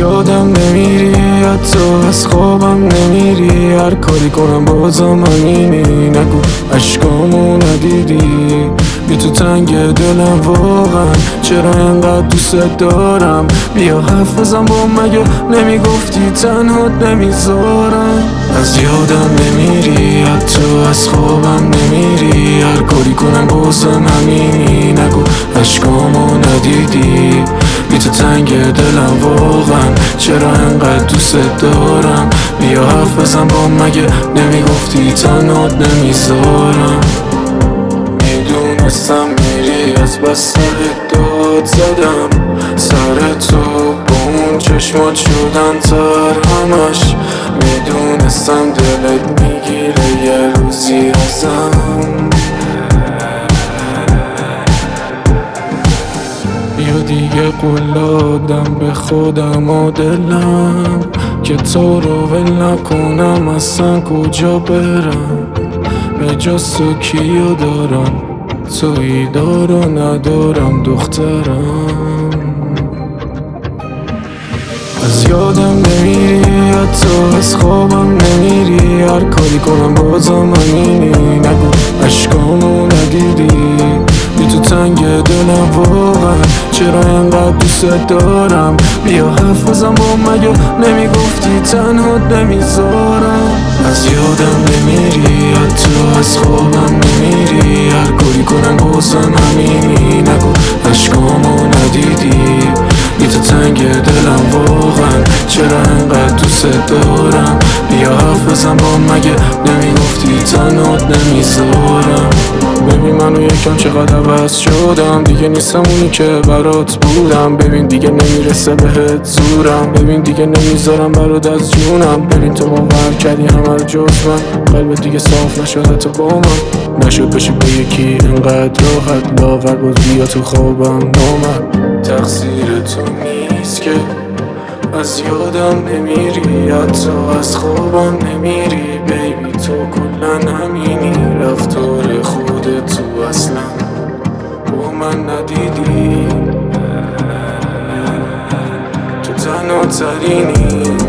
یادم نمیری، حتی از خوابم نمیری. هر کاری کنم بازم همینی. نگو عشقامو ندیدی، بی تو تنگ دلم واقعا. چرا اینقدر دوست دارم؟ بیا حرف بزن با مگه نمیگفتی تنهات نمیذارم. از یادم نمیری، حتی از خوابم نمیری. هر کاری کنم بازم همینی. نگو عشقامو ندیدی، بی تو تنگ دلم واقعا. چرا انقدر دوست دارم؟ بیا حرف بزن با مگه نمیگفتی تنهات نمیذارم. میدونستم میری، از بس داد زدم سر تو. با اون چشمات شدن تر همش. میدونستم دلت میگیره یه روزی ازم. بیا دیگه قول دادم به خودم و دلم که تو رو ول نکنم. اصلا کجا برم؟ به جز تو کیو دارم؟ تویی دارو ندارم دخترم. از یادم نمیری، حتی از خوابم نمیری. هر کاری کنم بازم همینی. نگو عشقامو ندیدی، بی تو تنگ دلم واقعا. چرا اینقدر دوست دارم؟ بیا حرف بزن با مگه نمیگفتی تنهات نمیذارم. از یادم نمیری، حتی از خوابم نمیری. هر کاری کنم بازم همینی. نگو عشقامو ندیدی، بی تو تنگ دلم واقعا. چرا اینقدر دوست دارم؟ بیا حرف بزن با مگه نمیگفتی تنهات نمیذارم. ببین منو یکم چقدر عوض شدم، دیگه نیستم اونی که برات بودم. ببین دیگه نمیرسه بهت زورم، ببین دیگه نمیذارم برات از جونم. ببین تو باور کردی همه رو جز من، قلبت دیگه صاف نشد حتی با من. نشد باشی با یکی اینقدر راحت، لاغر باز بیا تو خوابم نامد. تقصیر تو نیست که از یادم نمیری، حتی از خوابم نمیری. بیبی تو کلن همینی، رفتار خودت تو اصلا با من ندیدی. تو تنها ترینی.